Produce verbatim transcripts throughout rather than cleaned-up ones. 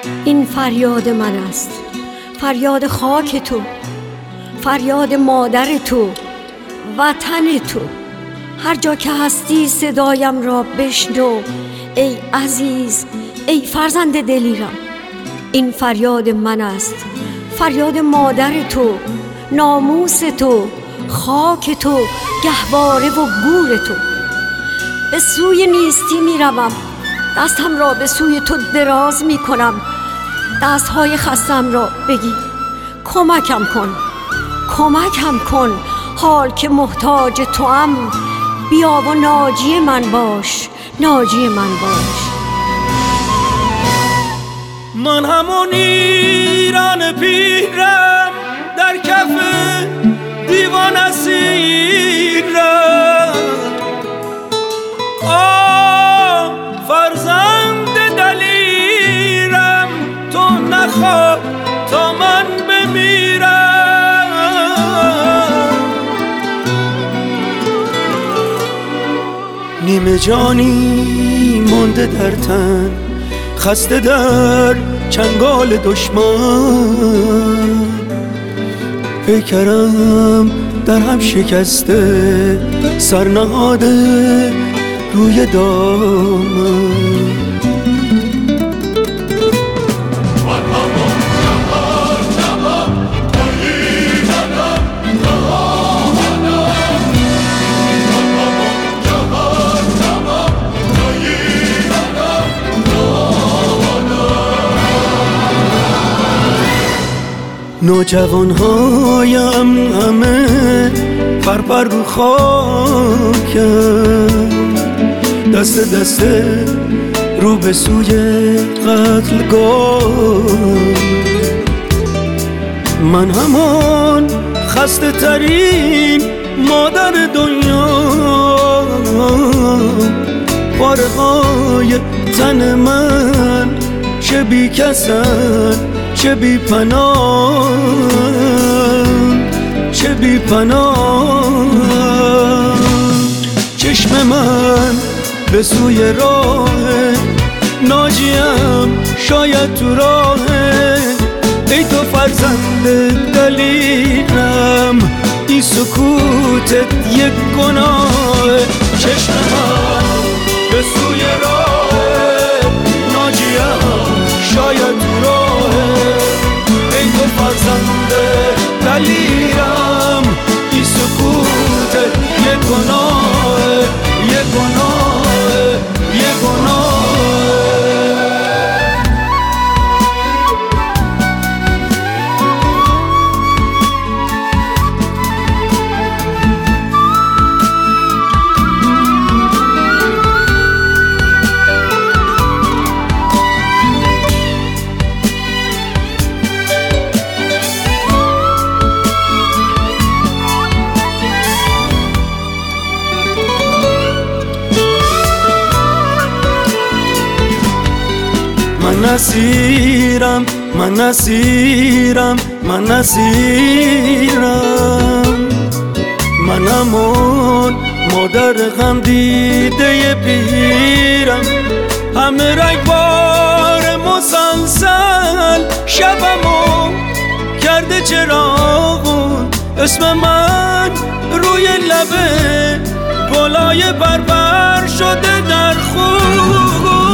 این فریاد من است، فریاد خاک تو، فریاد مادر تو، وطن تو. هر جا که هستی صدایم را بشنو ای عزیز، ای فرزند دلیرم. این فریاد من است، فریاد مادر تو، ناموس تو، خاک تو، گهواره و گور تو. به سوی نیستی می روم، دستم را به سوی تو دراز می کنم. دستهای خستم را بگیر، کمکم کن، کمکم کن. حال که محتاج توام، بیا و ناجی من باش، ناجی من باش. من همون ایران پیرم، در کف دیوان اسیرم. آه فرزند دلیرم، تو نخواه تا من بمیرم. نیمه جانی مانده در تن، خسته در چنگال دشمن. پیکرم در هم شکسته، سرنهاده روی دامن. نوجوانهایم همه پرپر رو خاکم، دست دست رو به سوی قتلگاه. من همان خسته ترین مادر دنیا، پاره های تن من چه بی کسن، چه بی پناه، چه بی پناه. چشم من به سوی راه ناجیم، شاید تو راه. ای تو فرزند دلیرم، این سکوتت یک گناه. چشم من به سوی راه ناجیم، شاید تو راه. ای تو فرزند دلیرم، این سکوت یه گناه، یه گناه، یه گناه. من اسیرم، من اسیرم، من اسیرم. من همون مادر غم دیده پیرم، همه رگبار مسلسل شبمو کرده چراغون. اسم من روی لبه گلای بربر شده در خون.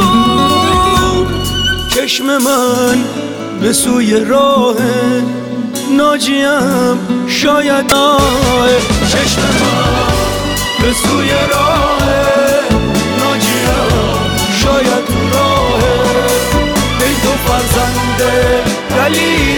چشم من به سوی راه ناجیم، شاید آه. چشم من به سوی راه ناجیم، شاید راه. ای تو فرزند دلیرم،